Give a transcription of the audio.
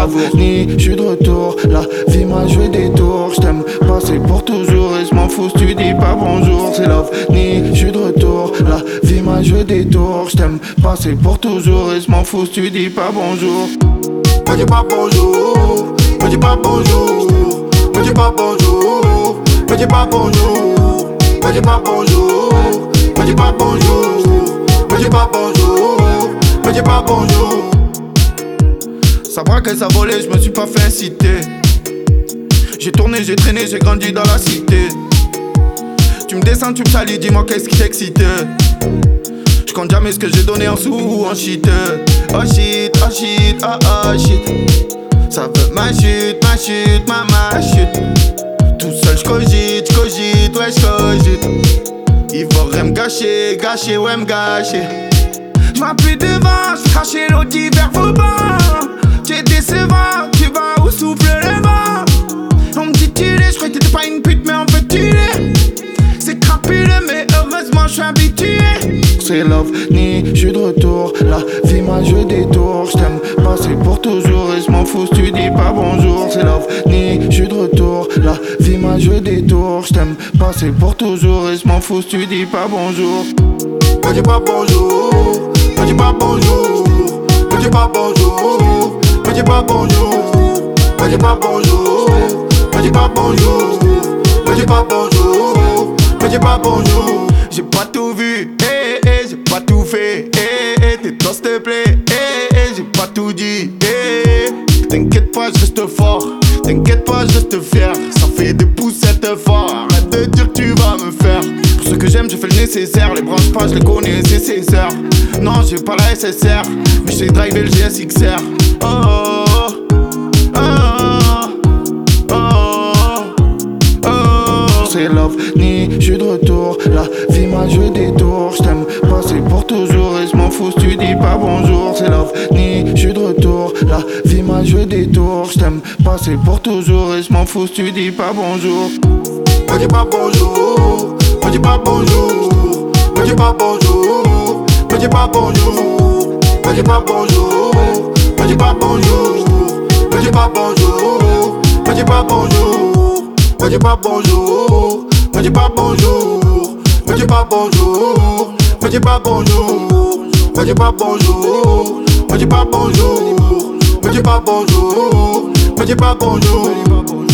ni j'suis de retour. La vie m'a joué des tours. J't'aime passer pour toujours et j'm'en fous si tu dis pas bonjour. C'est love, ni j'suis de retour. La vie m'a joué des tours. J't'aime passer pour toujours et j'm'en fous si tu dis pas bonjour. Me dis pas bonjour, me dis pas bonjour, me dis pas bonjour, me dis pas bonjour, me dis pas bonjour, me dis pas bonjour, me dis pas bonjour, me dis pas bonjour. Ça braque et ça volait, je me suis pas fait inciter. J'ai tourné, j'ai traîné, j'ai grandi dans la cité. Tu me descends, tu me salis, dis-moi qu'est-ce qui t'excite. Je compte jamais ce que j'ai donné en sous ou en shit. Oh shit, oh shit, oh oh shit. Ça veut ma chute, ma chute. Tout seul j'cogite, ouais j'cogite. Ils voudraient me gâcher, ouais me gâcher. J'm'appuie devant, j'crachais l'eau d'hiver Vauban. T'es décevant, tu vas où souffle le vent. On me dit tu l'es, j'crois que t'étais pas une pute mais en fait tu l'es. C'est crapuleux mais heureusement j'suis habitué. C'est love, ni j'suis de retour. La vie m'a joué des tours. J't'aime passer pour toujours et j'm'en fous si tu dis pas bonjour. C'est love, ni j'suis de retour. La vie m'a joué des tours. J't'aime passer pour toujours et j'm'en fous si tu dis pas bonjour. Me dis pas bonjour, me dis pas bonjour, me dis pas bonjour, me dis pas bonjour, me dis pas bonjour, me dis pas bonjour, me dis pas bonjour, me dis pas bonjour. J'ai pas tout vu, j'ai pas tout fait, tais-toi s'il te plaît, j'ai pas tout dit, T'inquiète pas, je reste fort, t'inquiète pas, je reste fier. Ça fait des poussettes fortes, arrête de dire que tu vas me faire. Pour ceux que j'aime, je fais le nécessaire. Les branches pas, je les connais, c'est ses sœurs. Non, j'ai pas la SSR, mais j'ai drivé le GSXR. Oh, oh, oh, oh, oh, oh. C'est love, ni j'suis de retour. La vie m'a joué des tours. J't'aime passer pour toujours et j'm'en fous si tu dis pas bonjour. C'est love, ni j'suis de retour. La vie m'a joué des tours. J't'aime passer pour toujours et j'm'en fous si tu dis pas bonjour. Me dis pas bonjour, me dis pas bonjour, me dis pas bonjour, me dis pas bonjour, me dis pas bonjour, me dis pas bonjour, me dis pas bonjour, me dis pas bonjour, me dis pas bonjour, me dis pas bonjour, me dis pas bonjour, me dis pas bonjour, me dis pas bonjour, me dis pas bonjour, me dis pas bonjour, me dis pas bonjour.